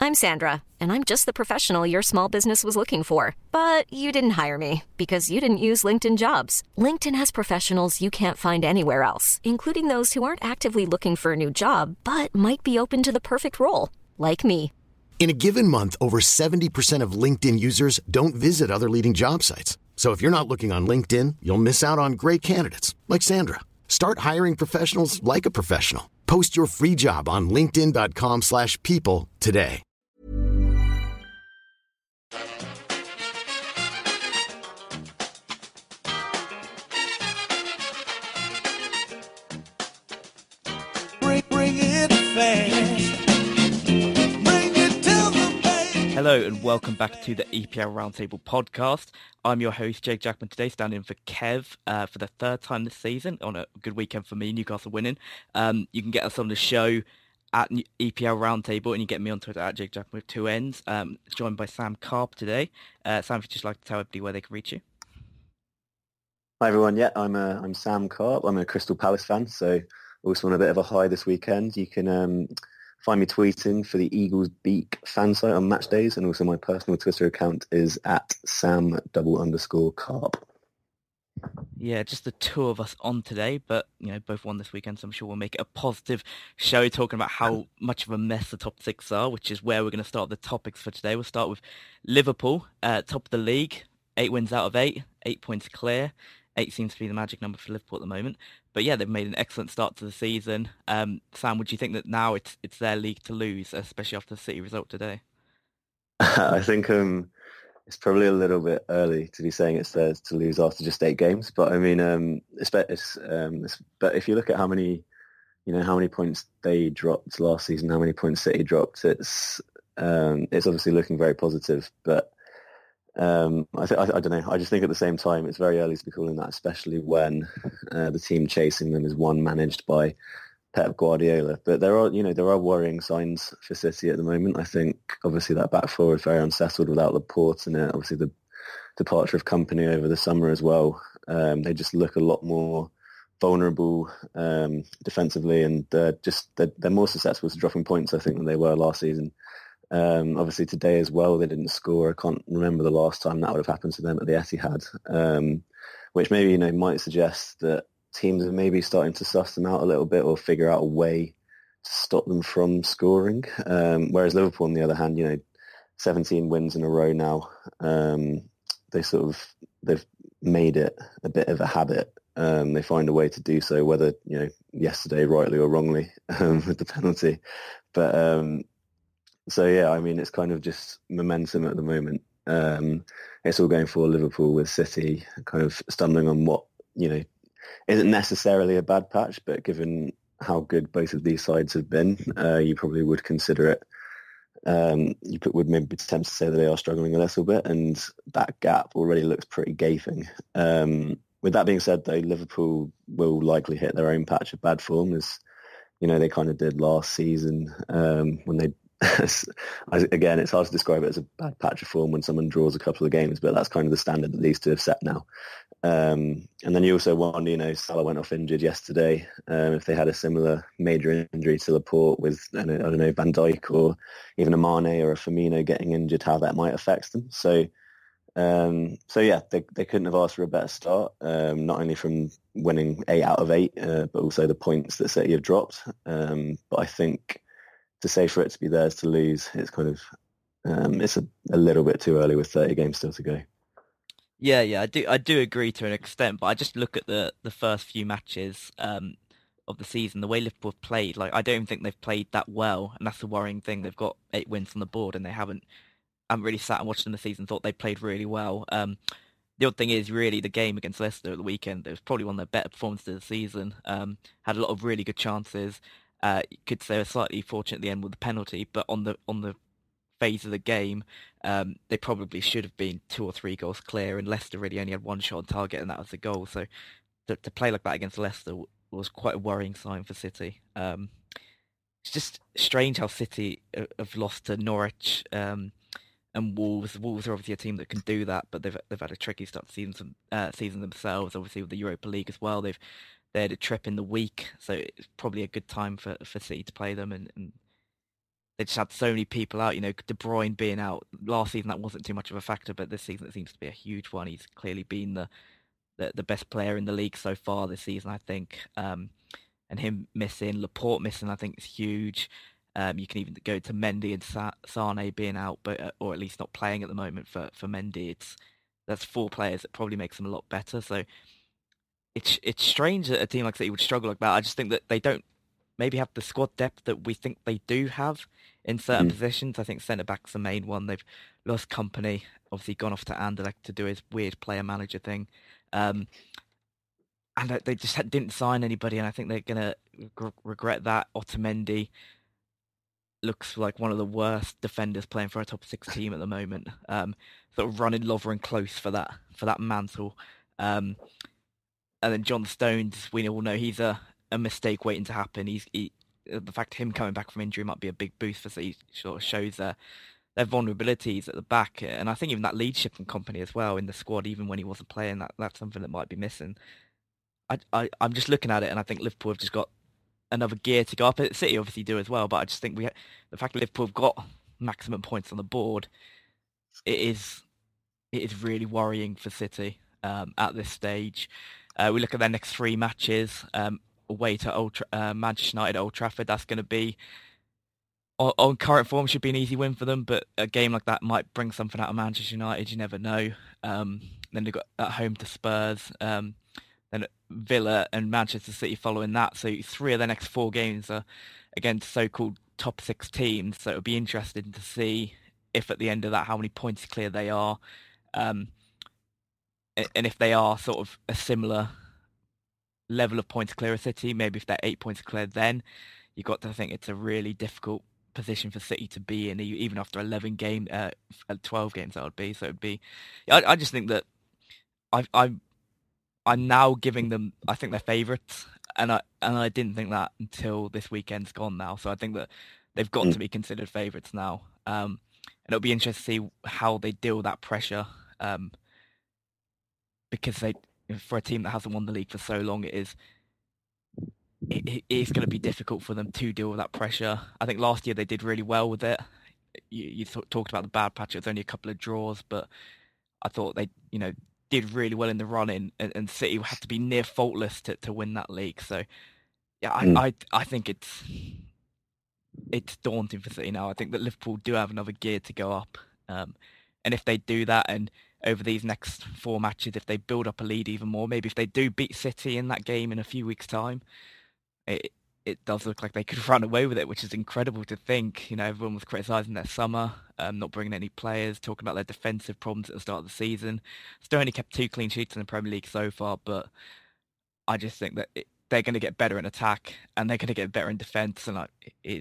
I'm Sandra, and I'm just the professional your small business was looking for. But you didn't hire me because you didn't use LinkedIn Jobs. LinkedIn has professionals you can't find anywhere else, including those who aren't actively looking for a new job, but might be open to the perfect role, like me. In a given month, over 70% of LinkedIn users don't visit other leading job sites. So if you're not looking on LinkedIn, you'll miss out on great candidates like Sandra. Start hiring professionals like a professional. Post your free job on linkedin.com/people today. Bring it fast. Bring it to the base. Hello and welcome back to the EPL Roundtable podcast. I'm your host, Jake Jackman, today standing in for Kev for the third time this season on a good weekend for me, Newcastle winning. You can get us on the show at EPL Roundtable, and you get me on Twitter at Jake Jackman with two N's. Joined by Sam Carp today. Sam, if you'd just like to tell everybody where they can reach you. Hi everyone, I'm Sam Carp. I'm a Crystal Palace fan, so also on a bit of a high this weekend. You can find me tweeting for the Eagles Beak fan site on match days, and also my personal Twitter account is at Sam_Carp. Yeah, just the two of us on today, but both won this weekend, so I'm sure we'll make it a positive show talking about how much of a mess the top six are, which is where we're going to start the topics for today. We'll start with Liverpool, top of the league, 8 wins out of 8, 8 points clear. 8 seems to be the magic number for Liverpool at the moment. But yeah, they've made an excellent start to the season. Sam, would you think that now it's their league to lose, especially after the City result today? I think it's probably a little bit early to be saying it's theirs to lose after just 8 games. But I mean, but if you look at how many points they dropped last season, how many points City dropped, it's obviously looking very positive. But I don't know. I just think at the same time it's very early to be calling that, especially when the team chasing them is one managed by Pep Guardiola. But there are worrying signs for City at the moment. I think obviously that back four is very unsettled without Laporte, and obviously the departure of Company over the summer as well. They just look a lot more vulnerable defensively, and they're more susceptible to dropping points, I think, than they were last season. Obviously today as well, they didn't score. I can't remember the last time that would have happened to them at the Etihad, which maybe might suggest that teams are maybe starting to suss them out a little bit or figure out a way to stop them from scoring. Whereas Liverpool, on the other hand, 17 wins in a row now. They've made it a bit of a habit. They find a way to do so, whether yesterday rightly or wrongly with the penalty, but. So yeah, I mean, it's kind of just momentum at the moment. It's all going for Liverpool, with City kind of stumbling on what isn't necessarily a bad patch, but given how good both of these sides have been, you probably would consider it. You would maybe be tempted to say that they are struggling a little bit, and that gap already looks pretty gaping. With that being said, though, Liverpool will likely hit their own patch of bad form, as they kind of did last season when they. Again, it's hard to describe it as a bad patch of form when someone draws a couple of games, but that's kind of the standard that these two have set now. And then you also wonder, Salah went off injured yesterday. If they had a similar major injury to Laporte with, I don't know, Van Dijk or even a Mane or a Firmino getting injured, how that might affect them. So yeah, they couldn't have asked for a better start, not only from winning 8 out of 8, but also the points that City have dropped. But I think, to say for it to be theirs to lose, it's kind of it's a little bit too early with 30 games still to go. Yeah, I do agree to an extent, but I just look at the first few matches of the season, the way Liverpool have played. I don't even think they've played that well, and that's the worrying thing. They've got 8 wins on the board, and they haven't really sat and watched them the season. Thought they played really well. The odd thing is, really, the game against Leicester at the weekend, it was probably one of their better performances of the season. Had a lot of really good chances. You could say they were slightly fortunate at the end with the penalty, but on the phase of the game, they probably should have been 2 or 3 goals clear, and Leicester really only had 1 shot on target, and that was the goal. So to play like that against Leicester was quite a worrying sign for City. It's just strange how City have lost to Norwich and Wolves. Wolves are obviously a team that can do that, but they've had a tricky start to season themselves. Obviously with the Europa League as well, they had a trip in the week, so it's probably a good time for City to play them. And they just had so many people out. De Bruyne being out last season, that wasn't too much of a factor, but this season it seems to be a huge one. He's clearly been the best player in the league so far this season, I think. And him missing, Laporte missing, I think is huge. You can even go to Mendy and Sane being out, but or at least not playing at the moment for Mendy. That's 4 players that probably makes them a lot better. So it's strange that a team like City would struggle like that. I just think that they don't maybe have the squad depth that we think they do have in certain positions. I think centre back's the main one. They've lost Company, obviously gone off to Anderlecht to do his weird player manager thing. And they just didn't sign anybody, and I think they're going to regret that. Otamendi looks like one of the worst defenders playing for a top 6 team at the moment. Sort of running Lovren close for that mantle. And then John Stones, we all know he's a mistake waiting to happen. The fact him coming back from injury might be a big boost for City. Sort of shows their vulnerabilities at the back, and I think even that leadership from Company as well in the squad, even when he wasn't playing, that's something that might be missing. I'm just looking at it, and I think Liverpool have just got another gear to go up. City obviously do as well, but I just think the fact that Liverpool have got maximum points on the board, it is really worrying for City at this stage. We look at their next 3 matches. Away to Manchester United at Old Trafford. That's going to be, on current form, should be an easy win for them, but a game like that might bring something out of Manchester United. You never know. Then they've got at home to Spurs, then Villa and Manchester City following that. So 3 of their next 4 games are against so-called top 6 teams. So it'll be interesting to see if at the end of that, how many points clear they are. And if they are sort of a similar level of points clear as City, maybe if they're 8 points clear, then you've got to think it's a really difficult position for City to be in, even after 12 games that would be. So it'd be, I just think that I'm now giving them, I think they're favourites, and I didn't think that until this weekend's gone now. So I think that they've got to be considered favourites now, and it'll be interesting to see how they deal with that pressure, because for a team that hasn't won the league for so long, it is going to be difficult for them to deal with that pressure. I think last year they did really well with it. You talked about the bad patch; it was only a couple of draws, but I thought they, did really well in the run-in, and City had to be near faultless to win that league. So, yeah, I think it's daunting for City now. I think that Liverpool do have another gear to go up, and if they do that, and over these next 4 matches, if they build up a lead even more, maybe if they do beat City in that game in a few weeks' time, it does look like they could run away with it, which is incredible to think. Everyone was criticising their summer, not bringing any players, talking about their defensive problems at the start of the season. Still only kept 2 clean sheets in the Premier League so far, but I just think that they're going to get better in attack and they're going to get better in defence. And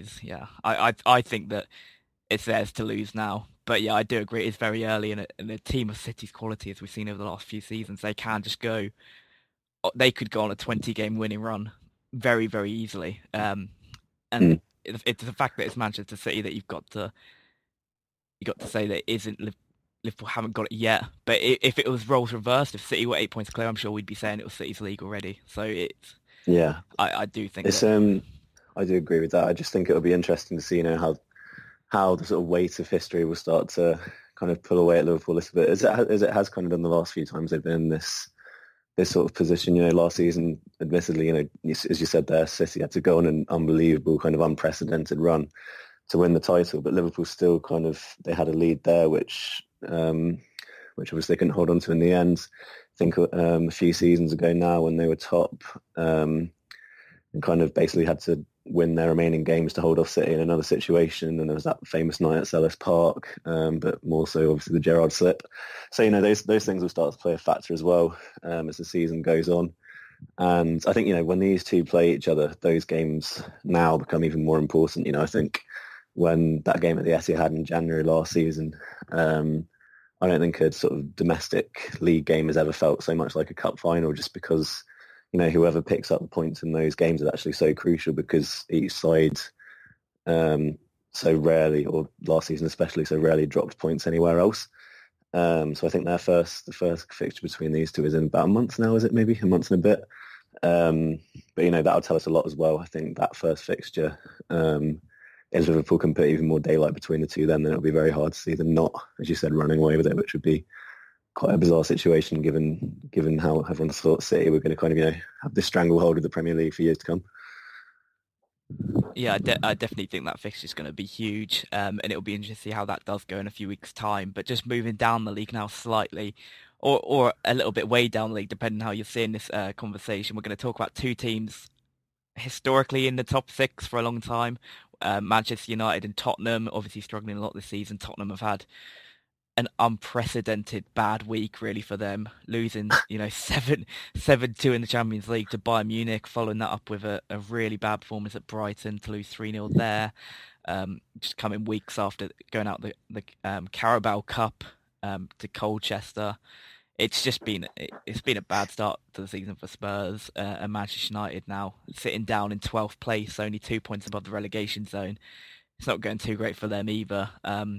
I think that it's theirs to lose now. But yeah, I do agree it's very early, and a team of City's quality, as we've seen over the last few seasons, they could go on a 20-game winning run very, very easily. And it's the fact that it's Manchester City that you've got to say that it isn't. Liverpool haven't got it yet. But if it was roles reversed, if City were 8 points clear, I'm sure we'd be saying it was City's league already. So I do think it's I do agree with that. I just think it'll be interesting to see how the sort of weight of history will start to kind of pull away at Liverpool a little bit, as it has kind of done the last few times they've been in this sort of position. Last season, admittedly, as you said there, City had to go on an unbelievable kind of unprecedented run to win the title, but Liverpool still they had a lead there, which obviously they couldn't hold on to in the end. I think a few seasons ago now, when they were top, and kind of basically had to win their remaining games to hold off City in another situation, and there was that famous night at Selhurst Park, but more so obviously the Gerrard slip. So those things will start to play a factor as well as the season goes on. And I think when these two play each other, those games now become even more important. I think when that game at the Etihad in January last season, I don't think a sort of domestic league game has ever felt so much like a cup final, just because whoever picks up the points in those games is actually so crucial, because each side so rarely, or last season especially, so rarely dropped points anywhere else. So I think the first fixture between these two is in about a month now, is it? Maybe a month and a bit. But that'll tell us a lot as well. I think that first fixture if Liverpool can put even more daylight between the two, then it'll be very hard to see them not, as you said, running away with it, which would be quite a bizarre situation given how everyone thought City were going to kind of, have this stranglehold of the Premier League for years to come. Yeah, I definitely think that fixture is going to be huge, and it'll be interesting to see how that does go in a few weeks' time. But just moving down the league now slightly, or a little bit way down the league, depending on how you're seeing this conversation, we're going to talk about two teams historically in the top 6 for a long time. Manchester United and Tottenham, obviously struggling a lot this season. Tottenham have had an unprecedented bad week really for them, losing 7-2 in the Champions League to Bayern Munich, following that up with a really bad performance at Brighton to lose 3-0 there, just coming weeks after going out the Carabao Cup to Colchester. It's been a bad start to the season for Spurs, and Manchester United now sitting down in 12th place, only 2 points above the relegation zone. It's not going too great for them either.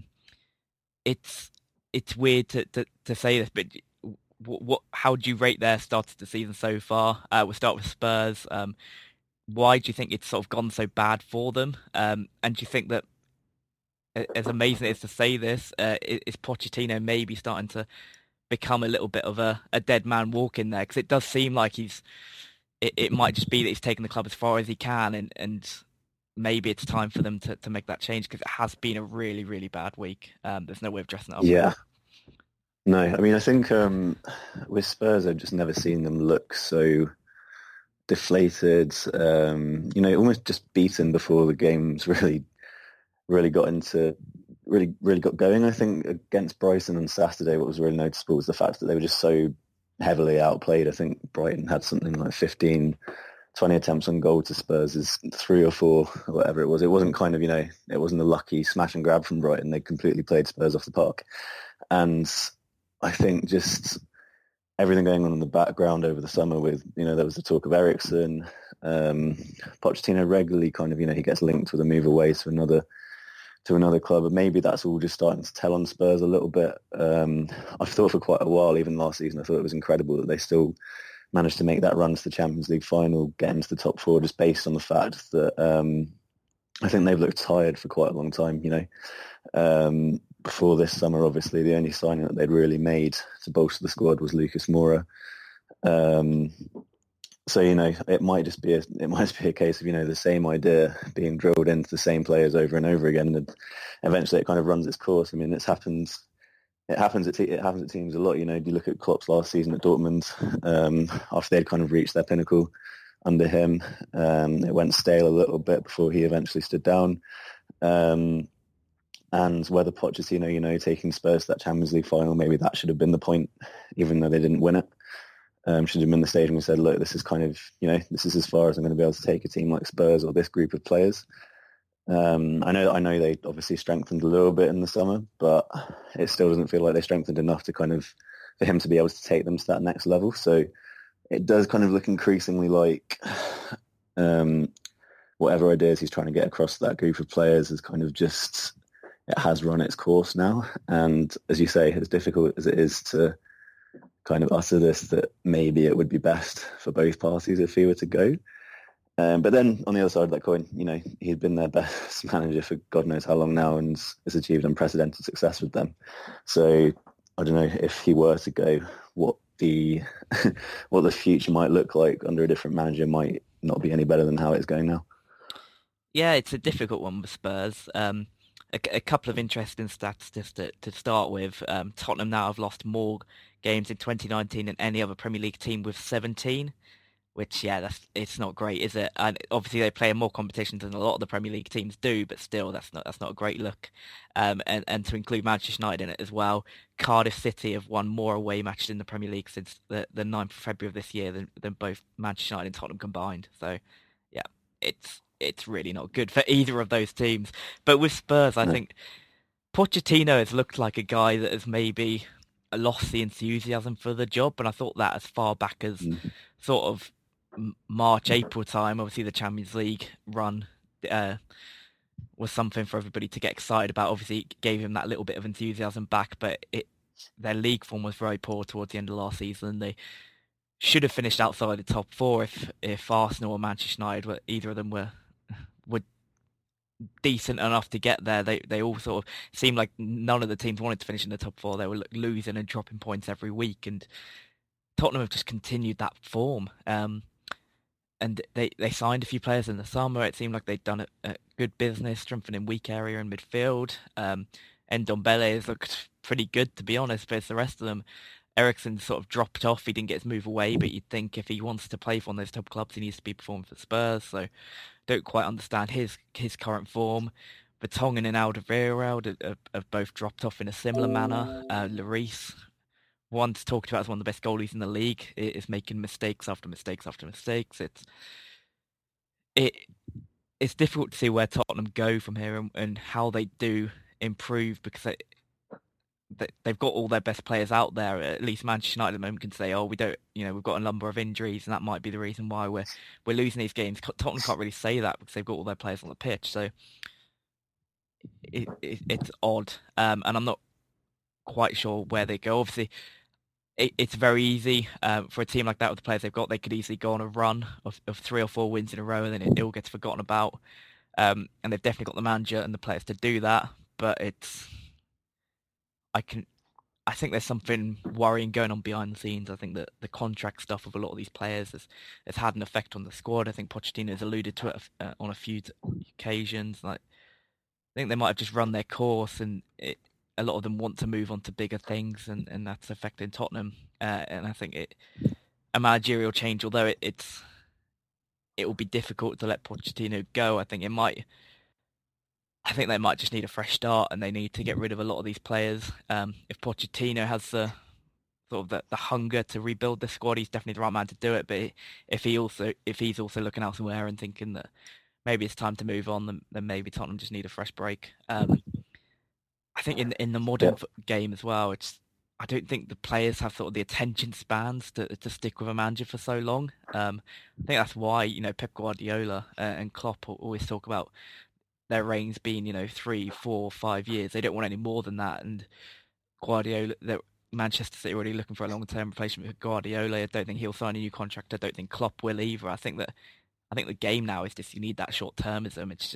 It's weird to say this, but how do you rate their start to the season so far? We'll start with Spurs. Why do you think it's sort of gone so bad for them? And do you think that, as amazing as it is to say this, is Pochettino maybe starting to become a little bit of a dead man walking there? Because it does seem like it might just be that he's taken the club as far as he can, and maybe it's time for them to make that change, because it has been a really, really bad week. There's no way of dressing it up. Yeah. No, I mean, I think with Spurs, I've just never seen them look so deflated, almost just beaten before the games really got going. I think against Brighton on Saturday, what was really noticeable was the fact that they were just so heavily outplayed. I think Brighton had something like 15-20 attempts on goal to Spurs' 3 or 4, or whatever it was. It wasn't kind of, it wasn't a lucky smash and grab from Brighton. They completely played Spurs off the park. And I think just everything going on in the background over the summer with, there was the talk of Eriksen, Pochettino regularly kind of, he gets linked with a move away to another club, and maybe that's all just starting to tell on Spurs a little bit. I've thought for quite a while, even last season, I thought it was incredible that they still managed to make that run to the Champions League final, get into the top 4, just based on the fact that I think they've looked tired for quite a long time. Before this summer, obviously, the only signing that they'd really made to bolster the squad was Lucas Moura. So, it might just be a case of, the same idea being drilled into the same players over and over again, and eventually it kind of runs its course. I mean, it happens at teams a lot. You look at Klopp's last season at Dortmund, after they'd kind of reached their pinnacle under him. It went stale a little bit before he eventually stood down. And whether Pochettino, taking Spurs to that Champions League final, maybe that should have been the point, even though they didn't win it. Should have been the stage when we said, look, this is kind of, this is as far as I'm going to be able to take a team like Spurs or this group of players. I know they obviously strengthened a little bit in the summer, but it still doesn't feel like they strengthened enough to for him to be able to take them to that next level. So it does kind of look increasingly like whatever ideas he's trying to get across to that group of players is kind of just, it has run its course now. And as you say, as difficult as it is to kind of utter this, that maybe it would be best for both parties if he were to go. But then on the other side of that coin, he'd been their best manager for God knows how long now and has achieved unprecedented success with them. So I don't know if he were to go, what the future might look like under a different manager might not be any better than how it's going now. Yeah, it's a difficult one with Spurs. A couple of interesting stats just to start with. Tottenham now have lost more games in 2019 than any other Premier League team, with 17. Which, it's not great, is it? And obviously they play in more competition than a lot of the Premier League teams do, but still, that's not a great look. And to include Manchester United in it as well, Cardiff City have won more away matches in the Premier League since the 9th of February of this year than both Manchester United and Tottenham combined. So, yeah, it's really not good for either of those teams. But with Spurs, I think Pochettino has looked like a guy that has maybe lost the enthusiasm for the job, and I thought that as far back as sort of March, April time. Obviously the Champions League run was something for everybody to get excited about. Obviously it gave him that little bit of enthusiasm back, but their league form was very poor towards the end of last season. They should have finished outside the top 4 if Arsenal or Manchester United, either of them would decent enough to get there. They all sort of seemed like none of the teams wanted to finish in the top four. They were losing and dropping points every week, and Tottenham have just continued that form. And they signed a few players in the summer. It seemed like they'd done a good business, strengthening weak area in midfield. Ndombele has looked pretty good, to be honest, but it's the rest of them. Eriksen sort of dropped off. He didn't get his move away, but you'd think if he wants to play for one of those top clubs, he needs to be performing for Spurs. So don't quite understand his current form. Vertonghen and Alderweireld have both dropped off in a similar manner. Lloris, once talked about as one of the best goalies in the league, is making mistakes after mistakes after mistakes. It's difficult to see where Tottenham go from here and how they do improve, because they've got all their best players out there. At least Manchester United at the moment can say, we don't, we've got a number of injuries, and that might be the reason why we're losing these games. Tottenham can't really say that because they've got all their players on the pitch. So it's odd, and I'm not quite sure where they go. Obviously, it's very easy for a team like that with the players they've got. They could easily go on a run of 3 or 4 wins in a row, and then it all gets forgotten about. And they've definitely got the manager and the players to do that. But I think there's something worrying going on behind the scenes. I think that the contract stuff of a lot of these players has had an effect on the squad. I think Pochettino has alluded to it on a few occasions. Like, I think they might have just run their course, and a lot of them want to move on to bigger things, and that's affecting Tottenham. And I think a managerial change, although it will be difficult to let Pochettino go. I think they might just need a fresh start, and they need to get rid of a lot of these players. If Pochettino has the hunger to rebuild the squad, he's definitely the right man to do it. But if he's also looking elsewhere and thinking that maybe it's time to move on, then maybe Tottenham just need a fresh break. I think in the modern game as well, I don't think the players have sort of the attention spans to stick with a manager for so long. I think that's why Pep Guardiola and Klopp always talk about their reigns being 3, 4, 5 years. They don't want any more than that. And Guardiola, Manchester City are already looking for a long-term replacement with Guardiola. I don't think he'll sign a new contract. I don't think Klopp will either. I think the game now is just you need that short-termism. It's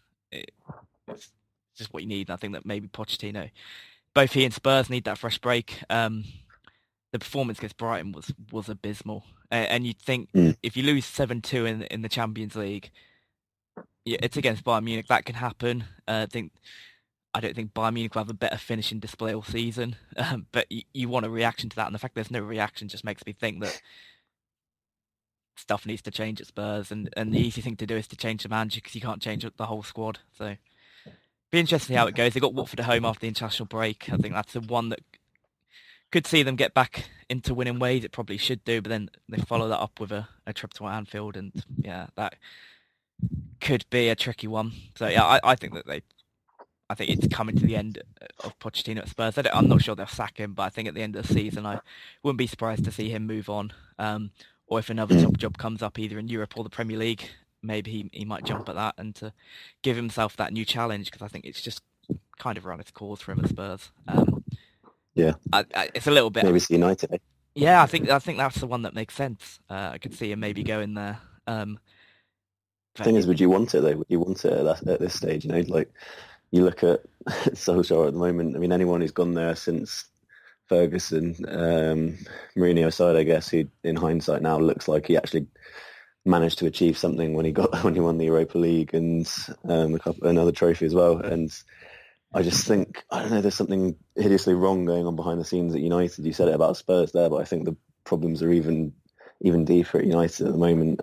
just what you need. And I think that maybe Pochettino, both he and Spurs need that fresh break. The performance against Brighton was abysmal. And you'd think if you lose 7-2 in the Champions League, it's against Bayern Munich, that can happen. I don't think Bayern Munich will have a better finishing display all season. But you want a reaction to that, and the fact there's no reaction just makes me think that stuff needs to change at Spurs, and the easy thing to do is to change the manager, because you can't change the whole squad. So be interesting to see how it goes. They got Watford at home after the international break. I think that's the one that could see them get back into winning ways. It probably should do, but then they follow that up with a trip to Anfield, and that could be a tricky one. So I think that I think it's coming to the end of Pochettino at Spurs. I'm not sure they'll sack him, but I think at the end of the season, I wouldn't be surprised to see him move on. Or if another top job comes up either in Europe or the Premier League, maybe he might jump at that and to give himself that new challenge, because I think it's just kind of run its course for him at Spurs. It's a little bit. Maybe it's United. Yeah, I think that's the one that makes sense. I could see him maybe going there. The thing is, would you want it though? Would you want it at this stage? Like you look at Solskjaer at the moment. I mean, anyone who's gone there since Ferguson, Mourinho aside, I guess, who in hindsight now looks like he actually managed to achieve something when he won the Europa League and another trophy as well. And I just think, I don't know, there's something hideously wrong going on behind the scenes at United. You said it about Spurs there, but I think the problems are even deeper at United at the moment.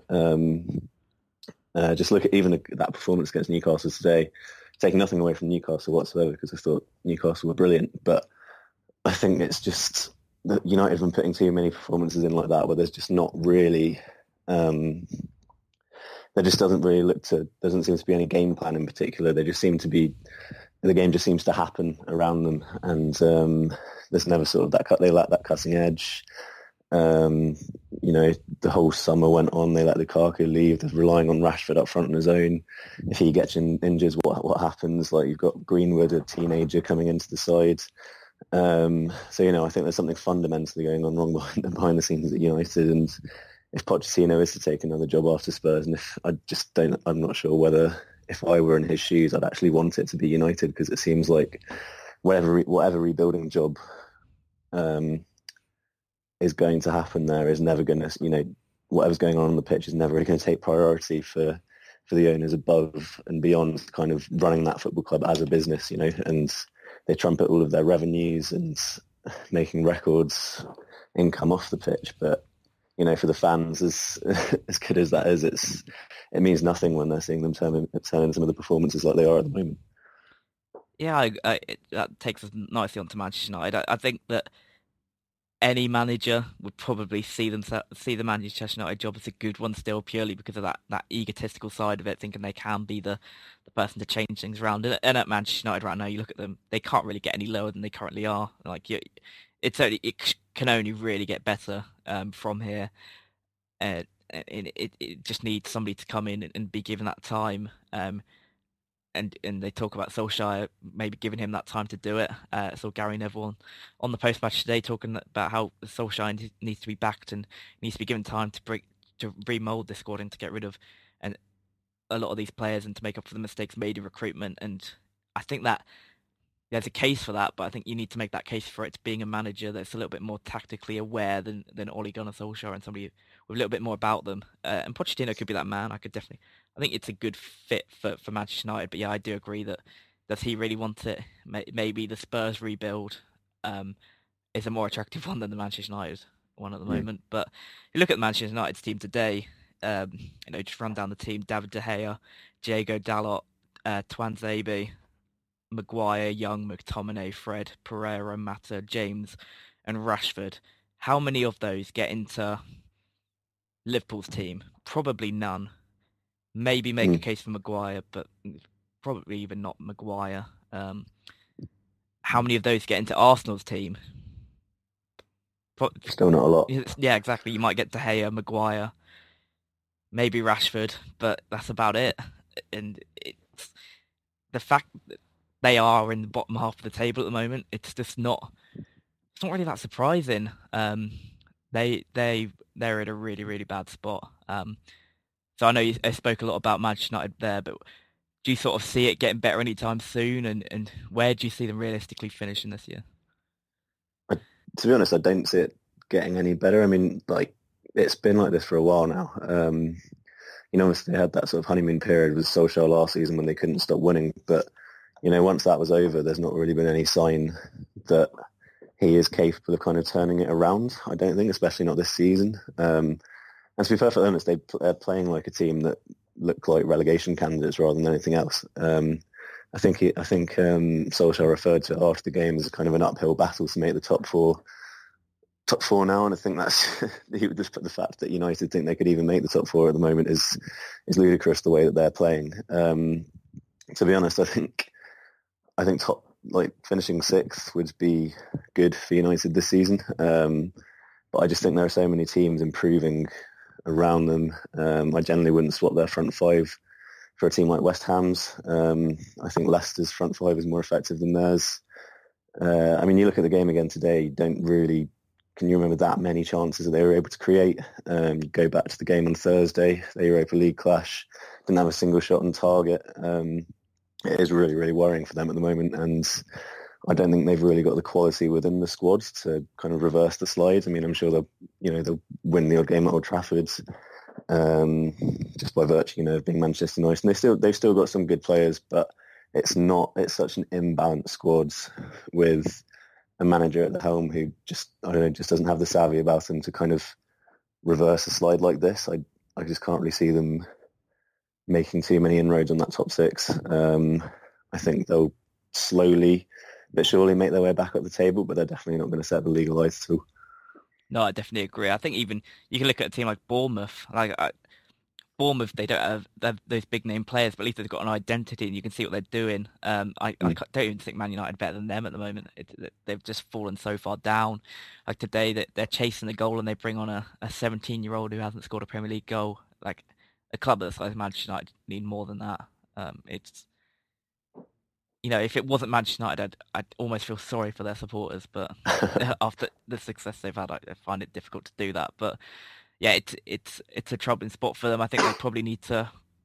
Just look at even that performance against Newcastle today, taking nothing away from Newcastle whatsoever, because I thought Newcastle were brilliant, but I think it's just that United have been putting too many performances in like that, where there's just not really, there just doesn't seem to be any game plan in particular. They just seem to be, the game just seems to happen around them, and there's never sort of that they lack that cutting edge. The whole summer went on, they let Lukaku leave, they're relying on Rashford up front on his own. If he gets injured, what happens? Like, you've got Greenwood, a teenager, coming into the side. I think there's something fundamentally going on wrong behind the scenes at United, and if Pochettino is to take another job after Spurs, and I'm not sure whether if I were in his shoes, I'd actually want it to be United, because it seems like whatever rebuilding job is going to happen there is never going to, whatever's going on the pitch is never really going to take priority for the owners above and beyond kind of running that football club as a business, and they trumpet all of their revenues and making records, income off the pitch. But, for the fans, as good as that is, it means nothing when they're seeing them turn in some of the performances like they are at the moment. Yeah, that takes us nicely onto Manchester United. I think that any manager would probably see the Manchester United job as a good one still, purely because of that egotistical side of it, thinking they can be the person to change things around. And at Manchester United right now, you look at them, they can't really get any lower than they currently are. Like, it can only really get better from here. It just needs somebody to come in and be given that time. And they talk about Solskjaer maybe giving him that time to do it. So Gary Neville on the post-match today talking about how Solskjaer needs to be backed and needs to be given time to remold this squad and to get rid of a lot of these players and to make up for the mistakes made in recruitment. And I think that there's a case for that, but I think you need to make that case for it being a manager that's a little bit more tactically aware than Ole Gunnar Solskjaer, and somebody with a little bit more about them. And Pochettino could be that man. I think it's a good fit for Manchester United. But yeah, I do agree that does he really want it? Maybe the Spurs rebuild is a more attractive one than the Manchester United one at the moment. But you look at the Manchester United's team today, just run down the team: David De Gea, Diego Dalot, Tuanzebe, Maguire, Young, McTominay, Fred, Pereira, Mata, James, and Rashford. How many of those get into Liverpool's team? Probably none. Maybe make a case for Maguire, but probably even not Maguire. How many of those get into Arsenal's team? Still not a lot. Yeah, exactly. You might get De Gea, Maguire, maybe Rashford, but that's about it. And it's the fact that they are in the bottom half of the table at the moment. It's just not. It's not really that surprising. They're in a really, really bad spot. So I know you spoke a lot about Manchester United there, but do you sort of see it getting better anytime soon? And where do you see them realistically finishing this year? To be honest, I don't see it getting any better. I mean, it's been like this for a while now. Obviously they had that sort of honeymoon period with Solskjaer last season when they couldn't stop winning. But, once that was over, there's not really been any sign that he is capable of kind of turning it around, I don't think, especially not this season. And to be perfectly honest, they're playing like a team that look like relegation candidates rather than anything else. I think Solskjaer referred to it after the game as kind of an uphill battle to make the top four now, and I think that's he would just put the fact that United think they could even make the top four at the moment is ludicrous the way that they're playing. To be honest, I think top finishing sixth would be good for United this season, but I just think there are so many teams improving around them. I generally wouldn't swap their front five for a team like West Ham's. I think Leicester's front five is more effective than theirs. You look at the game again today, can you remember that many chances that they were able to create? You go back to the game on Thursday, the Europa League clash, didn't have a single shot on target. It is really, really worrying for them at the moment, and I don't think they've really got the quality within the squad to kind of reverse the slide. I'm sure they'll win the odd game at Old Trafford, just by virtue, of being Manchester United. And they've still got some good players, but it's such an imbalanced squad with a manager at the helm who just doesn't have the savvy about him to kind of reverse a slide like this. I just can't really see them making too many inroads on that top six. I think they'll slowly but surely make their way back up the table, but they're definitely not going to set the league alight at all. No, I definitely agree. I think even you can look at a team like Bournemouth. Bournemouth, they don't have those big name players, but at least they've got an identity and you can see what they're doing. I don't even think Man United are better than them at the moment. They've just fallen so far down. Like today, they're chasing the goal and they bring on a 17-year-old who hasn't scored a Premier League goal. Like a club that's like Manchester United need more than that. If it wasn't Manchester United, I'd almost feel sorry for their supporters. But after the success they've had, I find it difficult to do that. But yeah, it's a troubling spot for them. I think they probably need to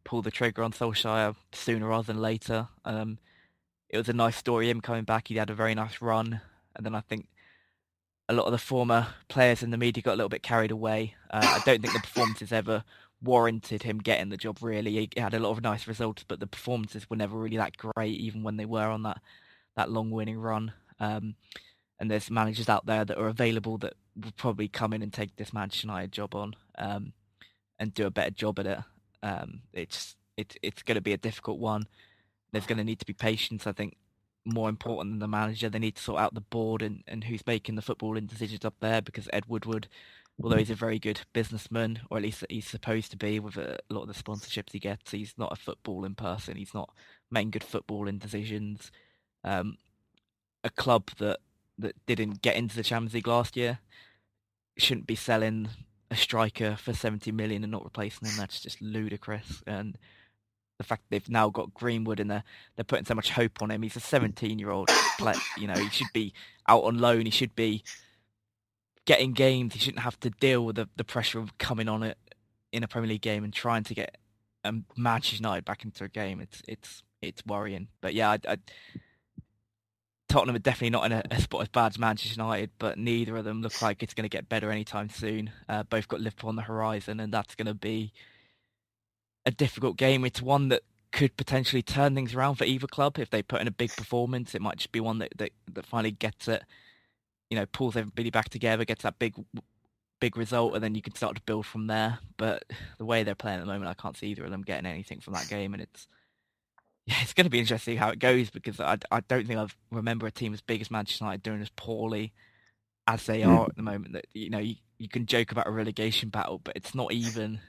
pull the trigger on Solskjaer sooner rather than later. It was a nice story, him coming back. He had a very nice run. And then I think a lot of the former players in the media got a little bit carried away. I don't think the performances ever warranted him getting the job, really. He had a lot of nice results, but the performances were never really that great, even when they were on that long winning run. And there's managers out there that are available that will probably come in and take this Manchester United job on and do a better job at it. It's going to be a difficult one. There's going to need to be patience. I think more important than the manager, they need to sort out the board and who's making the footballing decisions up there, because Ed Woodward, although he's a very good businessman, or at least he's supposed to be with a lot of the sponsorships he gets, he's not a footballing person. He's not making good footballing decisions. A club that didn't get into the Champions League last year shouldn't be selling a striker for 70 million and not replacing him. That's just ludicrous. And the fact that they've now got Greenwood and they're putting so much hope on him. He's a 17-year-old player. He should be out on loan. He should be getting games. He shouldn't have to deal with the pressure of coming on it in a Premier League game and trying to get Manchester United back into a game. It's worrying. But yeah, Tottenham are definitely not in a spot as bad as Manchester United, but neither of them look like it's going to get better anytime soon. Both got Liverpool on the horizon, and that's going to be a difficult game. It's one that could potentially turn things around for either club. If they put in a big performance, it might just be one that finally gets it, pulls everybody back together, gets that big result, and then you can start to build from there. But the way they're playing at the moment, I can't see either of them getting anything from that game, and it's going to be interesting how it goes, because I don't think I remember a team as big as Manchester United doing as poorly as they are at the moment. That you can joke about a relegation battle, but it's not even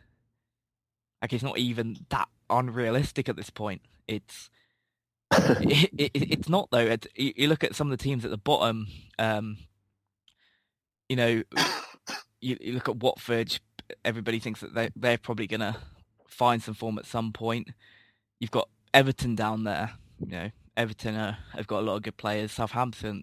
that unrealistic at this point. It's not though. You look at some of the teams at the bottom. You look at Watford. Everybody thinks that they're probably going to find some form at some point. You've got Everton down there. Everton have got a lot of good players. Southampton.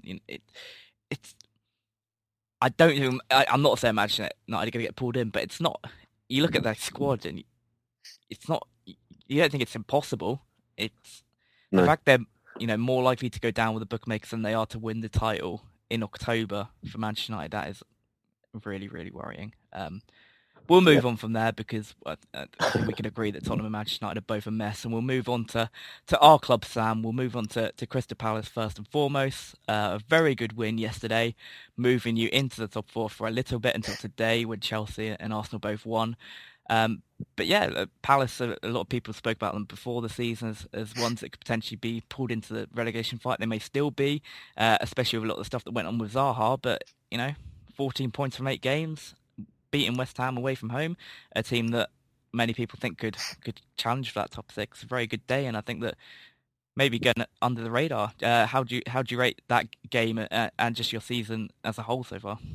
I'm not saying Manchester United are going to get pulled in, but it's not. You look at their squad and it's not. You don't think it's impossible. It's the fact they're more likely to go down with the bookmakers than they are to win the title in October for Manchester United. That is really, really worrying. We'll move on from there, because I think we can agree that Tottenham and Manchester United are both a mess. And we'll move on to our club, Sam. We'll move on to Crystal Palace first and foremost. A very good win yesterday, moving you into the top four for a little bit until today, when Chelsea and Arsenal both won. But yeah, Palace, a lot of people spoke about them before the season as ones that could potentially be pulled into the relegation fight. They may still be, especially with a lot of the stuff that went on with Zaha. But, 14 points from 8 games, beating West Ham away from home, a team that many people think could challenge for that top 6. A very good day, and I think that maybe going under the radar. How do you rate that game and just your season as a whole so far?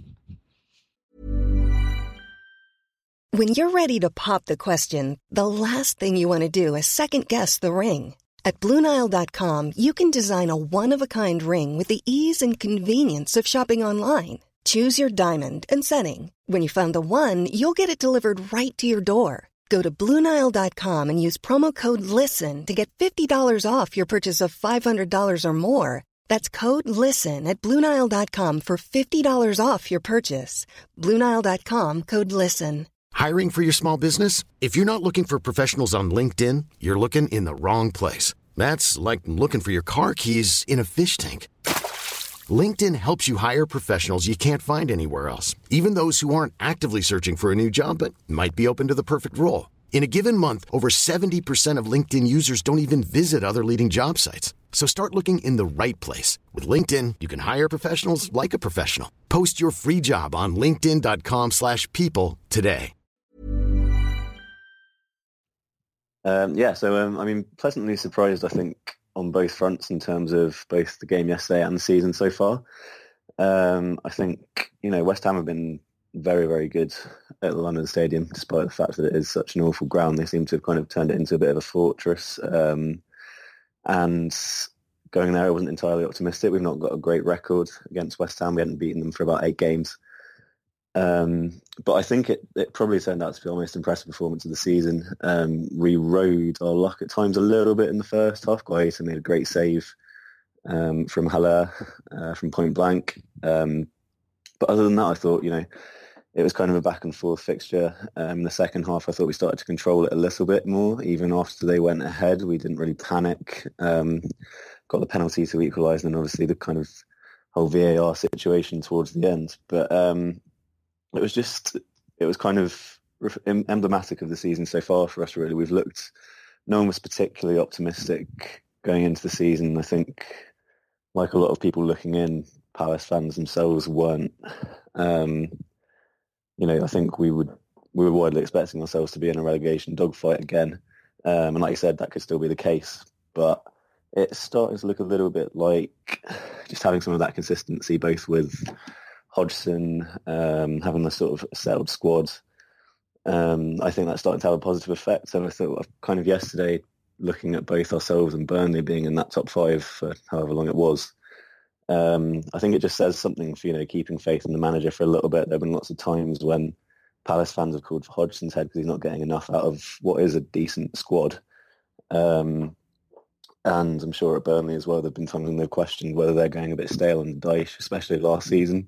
When you're ready to pop the question, the last thing you want to do is second-guess the ring. At BlueNile.com, you can design a one-of-a-kind ring with the ease and convenience of shopping online. Choose your diamond and setting. When you find the one, you'll get it delivered right to your door. Go to BlueNile.com and use promo code LISTEN to get $50 off your purchase of $500 or more. That's code LISTEN at BlueNile.com for $50 off your purchase. BlueNile.com, code LISTEN. Hiring for your small business? If you're not looking for professionals on LinkedIn, you're looking in the wrong place. That's like looking for your car keys in a fish tank. LinkedIn helps you hire professionals you can't find anywhere else, even those who aren't actively searching for a new job but might be open to the perfect role. In a given month, over 70% of LinkedIn users don't even visit other leading job sites. So start looking in the right place. With LinkedIn, you can hire professionals like a professional. Post your free job on linkedin.com/people today. Pleasantly surprised, I think, on both fronts in terms of both the game yesterday and the season so far. I think, West Ham have been very, very good at the London Stadium, despite the fact that it is such an awful ground. They seem to have kind of turned it into a bit of a fortress. And going there, I wasn't entirely optimistic. We've not got a great record against West Ham. We hadn't beaten them for about 8 games. But I think it probably turned out to be our most impressive performance of the season. We rode our luck at times a little bit in the first half. Guaita made a great save from Haller from point blank. But other than that, I thought, it was kind of a back and forth fixture. In the second half, I thought we started to control it a little bit more. Even after they went ahead, we didn't really panic. Got the penalty to equalise, and then obviously the kind of whole VAR situation towards the end. But it was kind of emblematic of the season so far for us, really. No one was particularly optimistic going into the season. I think, like a lot of people looking in, Palace fans themselves weren't. I think we were widely expecting ourselves to be in a relegation dogfight again. And like you said, that could still be the case. But it's starting to look a little bit like just having some of that consistency, both with Hodgson having the sort of settled squad. I think that's starting to have a positive effect. And I thought kind of yesterday, looking at both ourselves and Burnley being in that top 5 for however long it was, I think it just says something for, keeping faith in the manager for a little bit. There have been lots of times when Palace fans have called for Hodgson's head because he's not getting enough out of what is a decent squad. And I'm sure at Burnley as well, there have been times when they've questioned whether they're going a bit stale on the Dyche, especially last season,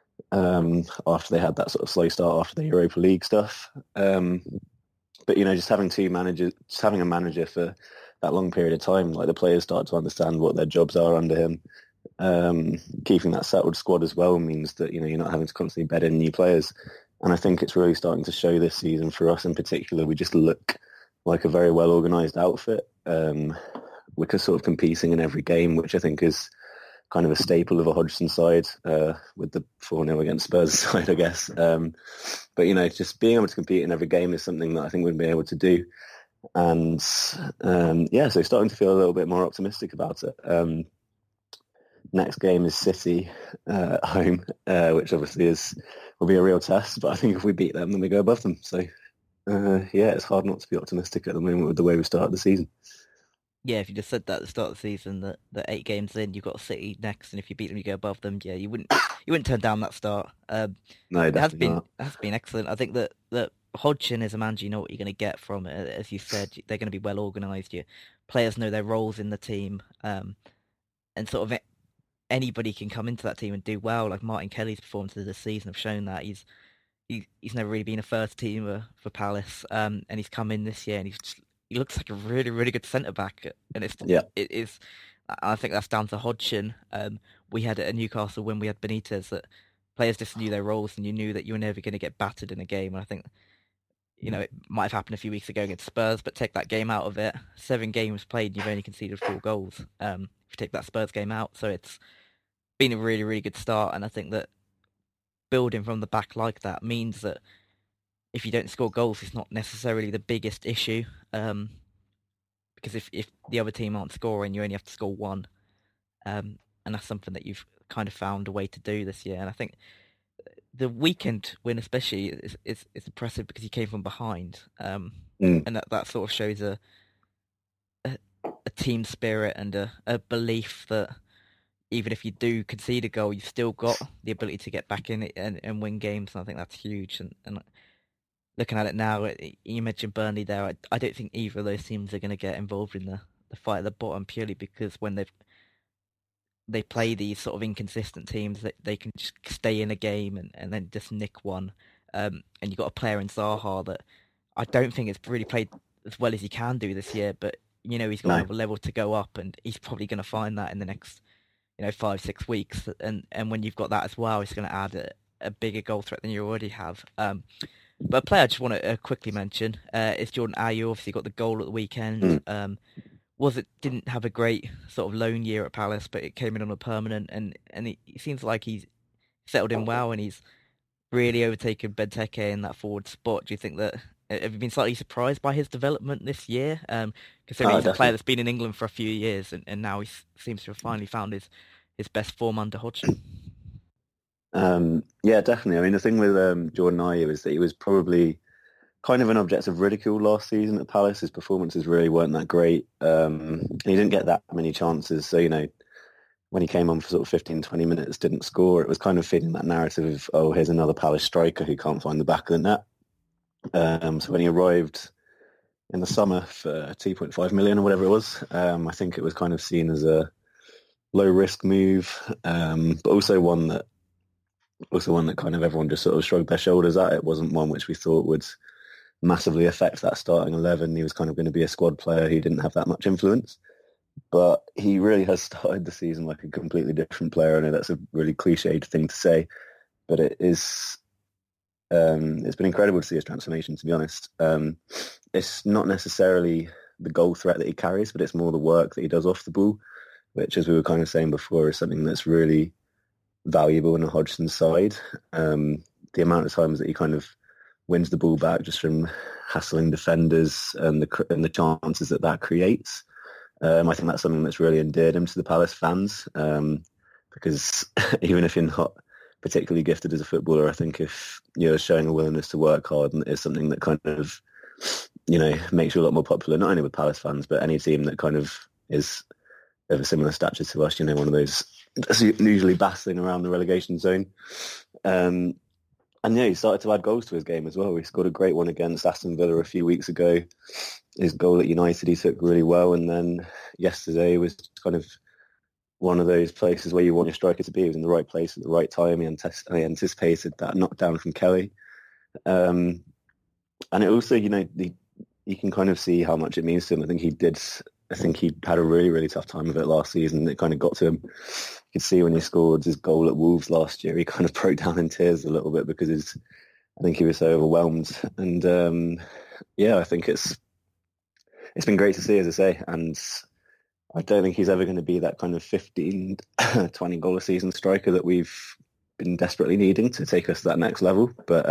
after they had that sort of slow start after the Europa League stuff. But, just having a manager for that long period of time, like the players start to understand what their jobs are under him. Keeping that settled squad as well means that, you're not having to constantly bed in new players. And I think it's really starting to show this season for us in particular. We just look like a very well-organised outfit. We're sort of competing in every game, which I think is kind of a staple of a Hodgson side, with the 4-0 against Spurs side, I guess. But, just being able to compete in every game is something that I think we'd be able to do. And, so starting to feel a little bit more optimistic about it. Next game is City at home, which obviously will be a real test. But I think if we beat them, then we go above them. So, it's hard not to be optimistic at the moment with the way we started the season. Yeah, if you just said that at the start of the season, that 8 games in, you've got City next, and if you beat them, you go above them. Yeah, you wouldn't turn down that start. No, definitely not. It has been excellent. I think that Hodgson is a manager, you know what you're going to get from it. As you said, they're going to be well organised. Your players know their roles in the team, and sort of anybody can come into that team and do well. Like Martin Kelly's performances this season have shown that he's never really been a first teamer for Palace, and he's come in this year and he looks like a really, really good centre back, and it is. I think that's down to Hodgson. We had at Newcastle when we had Benitez that players just knew their roles, and you knew that you were never going to get battered in a game. And I think it might have happened a few weeks ago against Spurs, but take that game out of it. 7 games played, and you've only conceded 4 goals. If you take that Spurs game out, so it's been a really, really good start, and I think that building from the back like that means that if you don't score goals, it's not necessarily the biggest issue, because if the other team aren't scoring, you only have to score 1, and that's something that you've kind of found a way to do this year. And I think the weekend win especially is impressive because he came from behind, and that sort of shows a team spirit and a belief that even if you do concede a goal, you've still got the ability to get back in it and win games. And I think that's huge. And looking at it now, you mentioned Burnley there. I don't think either of those teams are going to get involved in the fight at the bottom, purely because when they play these sort of inconsistent teams, they can just stay in a game and then just nick one. And you've got a player in Zaha that I don't think has really played as well as he can do this year, but he's got another level to go up, and he's probably going to find that in the next 5-6 weeks. And when you've got that as well, it's going to add a bigger goal threat than you already have. But a player I just want to quickly mention is Jordan Ayew. Obviously got the goal at the weekend. Didn't have a great sort of loan year at Palace, but it came in on a permanent, and it seems like he's settled in well, and he's really overtaken Benteke in that forward spot. Do you think that, have you been slightly surprised by his development this year? Considering he's a player that's been in England for a few years, and now he seems to have finally found his best form under Hodgson. Yeah, definitely. I mean, the thing with Jordan Ayew is that he was probably kind of an object of ridicule last season at Palace. His performances really weren't that great. And he didn't get that many chances. So, when he came on for sort of 15, 20 minutes, didn't score. It was kind of feeding that narrative of, oh, here's another Palace striker who can't find the back of the net. So when he arrived in the summer for 2.5 million or whatever it was, I think it was kind of seen as a low risk move, but also one that kind of everyone just sort of shrugged their shoulders at. It wasn't one which we thought would massively affect that starting 11. He was kind of going to be a squad player who didn't have that much influence. But he really has started the season like a completely different player. I know that's a really cliched thing to say, but it is. It's been incredible to see his transformation, to be honest. It's not necessarily the goal threat that he carries, but it's more the work that he does off the ball, which, as we were kind of saying before, is something that's really valuable in a Hodgson side. The amount of times that he kind of wins the ball back just from hassling defenders and the chances that creates. I think that's something that's really endeared him to the Palace fans, because even if you're not particularly gifted as a footballer, I think if you're showing a willingness to work hard, and is something that kind of, makes you a lot more popular, not only with Palace fans, but any team that kind of is of a similar stature to us, one of those that's usually battling around the relegation zone. And he started to add goals to his game as well. He scored a great one against Aston Villa a few weeks ago. His goal at United he took really well, and then yesterday was kind of one of those places where you want your striker to be. He was in the right place at the right time. He anticipated that knockdown from Kelly. And it also, you can kind of see how much it means to him. I think he had a really, really tough time of it last season. It kind of got to him. You could see when he scored his goal at Wolves last year, he kind of broke down in tears a little bit because I think he was so overwhelmed. And I think it's been great to see, as I say. And I don't think he's ever going to be that kind of 15, 20 goal a season striker that we've been desperately needing to take us to that next level. But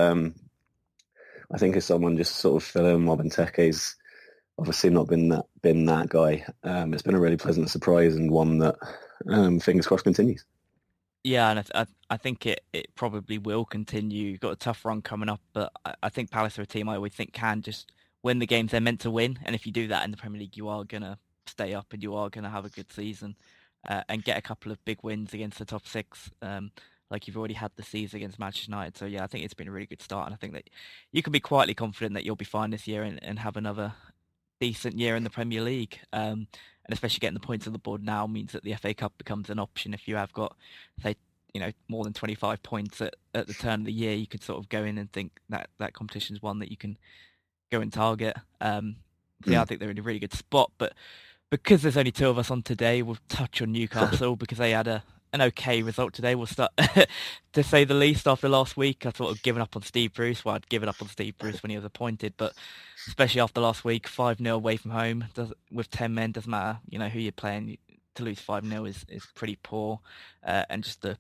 I think as someone just sort of filling Mob Benteke's obviously not been that guy. It's been a really pleasant surprise, and one that fingers crossed continues. Yeah, and I think it probably will continue. You've got a tough run coming up, but I think Palace are a team I always think can just win the games they're meant to win. And if you do that in the Premier League, you are going to stay up and you are going to have a good season and get a couple of big wins against the top six, like you've already had the season against Manchester United. So yeah, I think it's been a really good start, and I think that you can be quietly confident that you'll be fine this year and have another decent year in the Premier League. And especially getting the points on the board now means that the FA Cup becomes an option. If you have got, say, more than 25 points at the turn of the year, you could sort of go in and think that competition is one that you can go and target. I think they're in a really good spot, but because there's only two of us on today, we'll touch on Newcastle because they had an okay result today. We'll start, to say the least, after last week. I thought of giving up on Steve Bruce. Well, I'd given up on Steve Bruce when he was appointed, but especially after last week, 5-0 away from home, with 10 men, doesn't matter, who you're playing, to lose 5-0 is pretty poor. And just the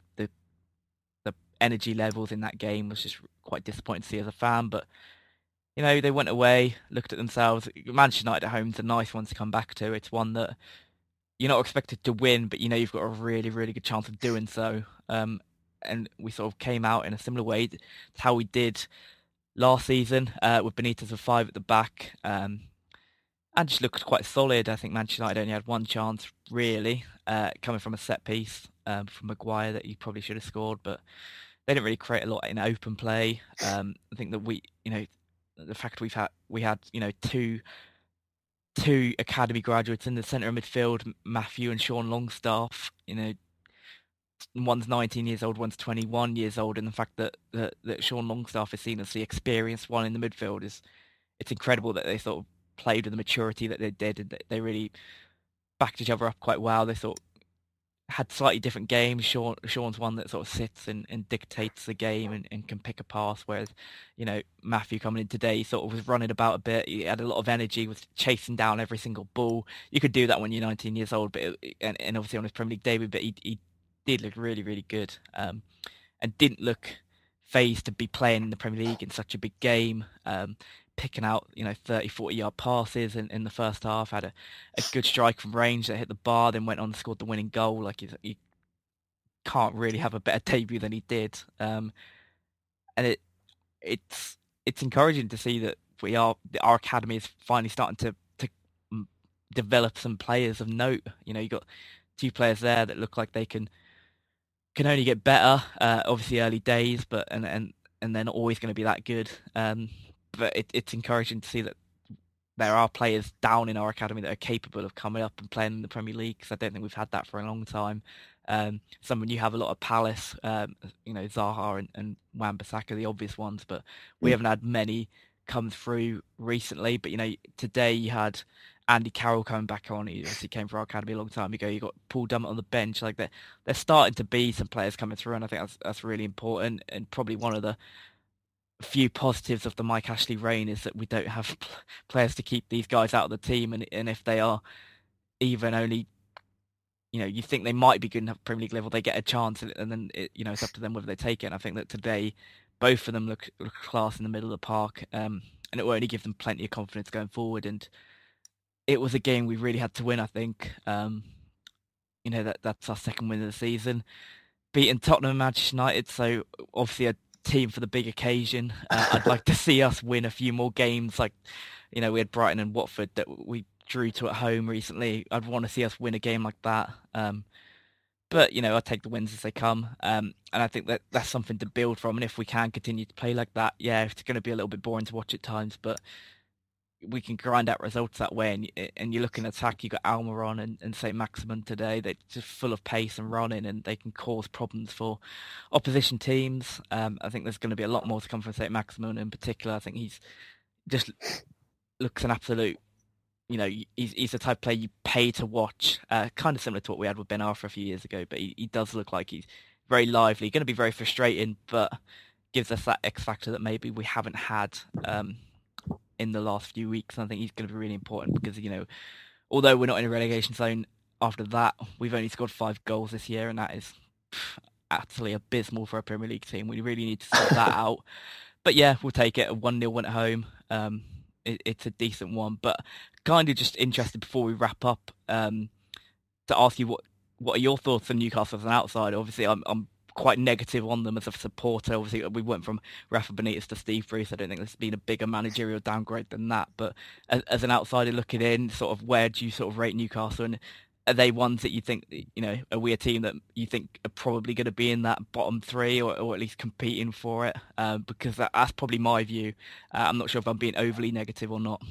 energy levels in that game was just quite disappointing to see as a fan, but they went away, looked at themselves. Manchester United at home is a nice one to come back to. It's one that you're not expected to win, but you've got a really, really good chance of doing so. And we sort of came out in a similar way to how we did last season, with Benitez with 5 at the back, and just looked quite solid. I think Manchester United only had one chance, really, coming from a set piece from Maguire that he probably should have scored, but they didn't really create a lot in open play. I think that the fact we had two academy graduates in the centre of midfield, Matthew and Sean Longstaff, one's 19 years old, one's 21 years old, and the fact that Sean Longstaff is seen as the experienced one in the midfield it's incredible that they sort of played with the maturity that they did, and they really backed each other up quite well. They sort of had slightly different games. Sean's one that sort of sits and dictates the game and can pick a pass, whereas, Matthew coming in today sort of was running about a bit. He had a lot of energy, was chasing down every single ball. You could do that when you're 19 years old, but and obviously on his Premier League debut, but he did look really, really good, and didn't look phased to be playing in the Premier League in such a big game, picking out 30, 40-yard passes in the first half, had a good strike from range that hit the bar, then went on and scored the winning goal. Like, you can't really have a better debut than he did, and it's encouraging to see that our academy is finally starting to develop some players of note. You got two players there that look like they can only get better. Obviously, early days, but and they're not always going to be that good. But it's encouraging to see that there are players down in our academy that are capable of coming up and playing in the Premier League, because I don't think we've had that for a long time. When you have a lot of Palace, Zaha and Wan-Bissaka, the obvious ones, but we haven't had many come through recently. But, today you had Andy Carroll coming back on. He obviously came for our academy a long time ago. You got Paul Dummett on the bench. Like they're starting to be some players coming through, and I think that's really important, and probably one of the few positives of the Mike Ashley reign is that we don't have players to keep these guys out of the team, and if they are even only, you think they might be good enough at Premier League level, they get a chance, and then it's up to them whether they take it. And I think that today both of them look class in the middle of the park, and it will only give them plenty of confidence going forward. And it was a game we really had to win, I think. That's our second win of the season, beating Tottenham and Manchester United, so obviously a team for the big occasion. I'd like to see us win a few more games, like we had Brighton and Watford that we drew to at home recently. I'd want to see us win a game like that, but I take the wins as they come, and I think that that's something to build from. And if we can continue to play like that, it's going to be a little bit boring to watch at times, but we can grind out results that way. And you look in attack, you got Almiron and St. Maximin today. They're just full of pace and running, and they can cause problems for opposition teams. I think there's going to be a lot more to come from St. Maximin in particular. I think he's just looks an absolute, he's the type of player you pay to watch, kind of similar to what we had with Ben Arthur a few years ago, but he does look like he's very lively, going to be very frustrating, but gives us that X factor that maybe we haven't had in the last few weeks. And I think he's going to be really important because, although we're not in a relegation zone after that, we've only scored 5 goals this year, and that is utterly abysmal for a Premier League team. We really need to sort that out. But we'll take it. A 1-0 win at home. It's a decent one, but kind of just interested before we wrap up to ask you what are your thoughts on Newcastle as an outsider? Obviously, I'm quite negative on them as a supporter. Obviously, we went from Rafa Benitez to Steve Bruce. I don't think there's been a bigger managerial downgrade than that. But as an outsider looking in, sort of where do you sort of rate Newcastle? And are they ones that you think, are we a team that you think are probably going to be in that bottom 3 or at least competing for it? Because that's probably my view. I'm not sure if I'm being overly negative or not.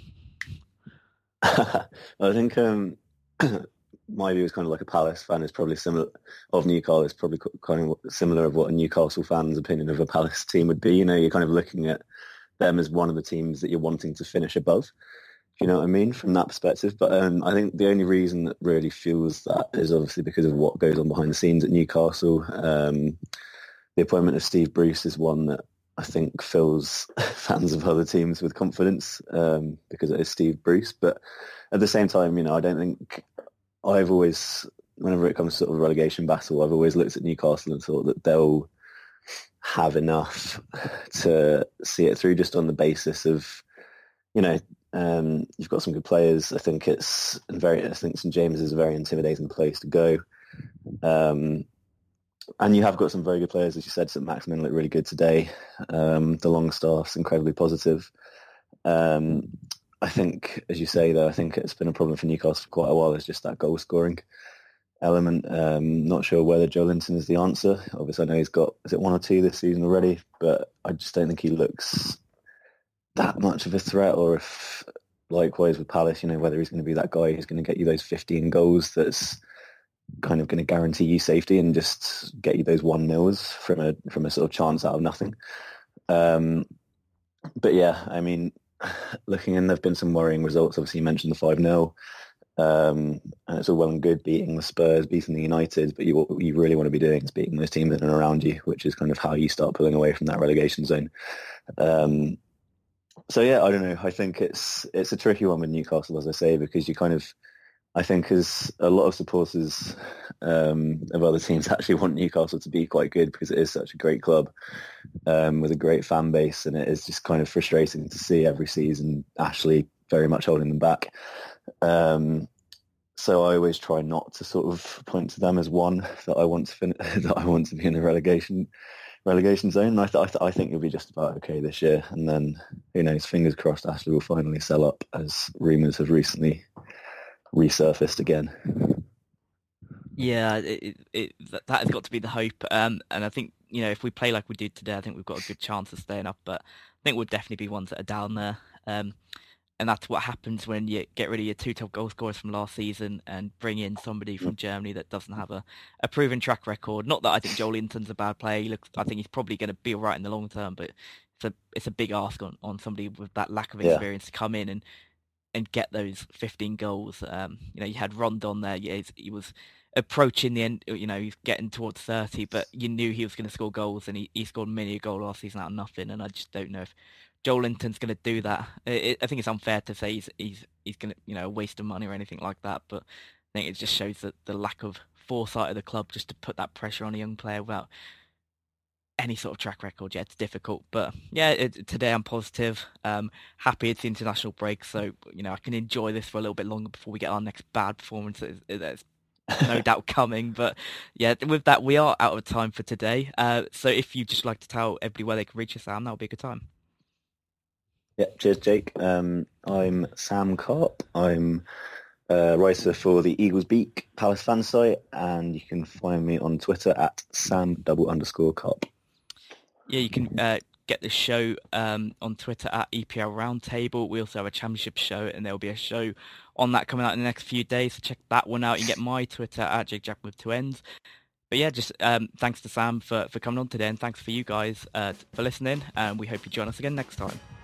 I think my view is kind of like a Palace fan is probably similar of Newcastle. It's probably kind of similar of what a Newcastle fan's opinion of a Palace team would be. You're kind of looking at them as one of the teams that you're wanting to finish above. You know what I mean? From that perspective. But I think the only reason that really fuels that is obviously because of what goes on behind the scenes at Newcastle. The appointment of Steve Bruce is one that I think fills fans of other teams with confidence because it is Steve Bruce. But at the same time, I don't think I've always, whenever it comes to sort of relegation battle, I've always looked at Newcastle and thought that they'll have enough to see it through just on the basis of, you've got some good players. I think St James is a very intimidating place to go. And you have got some very good players, as you said. St Maximin looked really good today. The Longstaff's incredibly positive. I think, as you say, though, I think it's been a problem for Newcastle for quite a while. It's just that goal scoring element. Not sure whether Joe Linton is the answer. Obviously, I know he's got, is it 1 or 2 this season already? But I just don't think he looks that much of a threat, or if, likewise with Palace, whether he's going to be that guy who's going to get you those 15 goals that's kind of going to guarantee you safety and just get you those 1-0s from a sort of chance out of nothing. But yeah, I mean, looking in, there've been some worrying results. Obviously, you mentioned the 5-0, and it's all well and good beating the Spurs, beating the United, but what you really want to be doing is beating those teams in and around you, which is kind of how you start pulling away from that relegation zone. So yeah, I don't know. I think it's a tricky one with Newcastle, as I say, because I think as a lot of supporters of other teams actually want Newcastle to be quite good because it is such a great club with a great fan base, and it is just kind of frustrating to see every season Ashley very much holding them back. So I always try not to sort of point to them as one that I want to be in the relegation zone. And I think you'll be just about okay this year, and then who knows? Fingers crossed, Ashley will finally sell up, as rumours have recently resurfaced again. Yeah, that has got to be the hope. And I think, if we play like we did today, I think we've got a good chance of staying up. But I think we'll definitely be ones that are down there. And that's what happens when you get rid of your two top goal scorers from last season and bring in somebody from Germany that doesn't have a proven track record. Not that I think Joel Linton's a bad player. I think he's probably going to be all right in the long term, but it's a big ask on somebody with that lack of experience to come in and get those 15 goals. You had Rondon there. Yeah, he was approaching the end. He's getting towards 30, but you knew he was going to score goals, and he scored many a goal last season out of nothing. And I just don't know if Joel Linton's going to do that. I think it's unfair to say he's going to a waste of money or anything like that. But I think it just shows that the lack of foresight of the club just to put that pressure on a young player without any sort of track record. Yeah, it's difficult. But yeah, today I'm positive. Happy it's the international break, so I can enjoy this for a little bit longer before we get our next bad performance. That's no doubt coming. But yeah, with that, we are out of time for today. So if you'd just like to tell everybody where they can reach us, Sam, that would be a good time. Yeah, cheers, Jake. I'm Sam Karp. I'm a writer for the Eagles Beak Palace fan site, and you can find me on Twitter at Sam_Karp. Yeah, you can get the show on Twitter at EPL Roundtable. We also have a championship show, and there'll be a show on that coming out in the next few days. So check that one out. You can get my Twitter at JakeJack with 2 N's. But yeah, just thanks to Sam for coming on today, and thanks for you guys for listening. And we hope you join us again next time.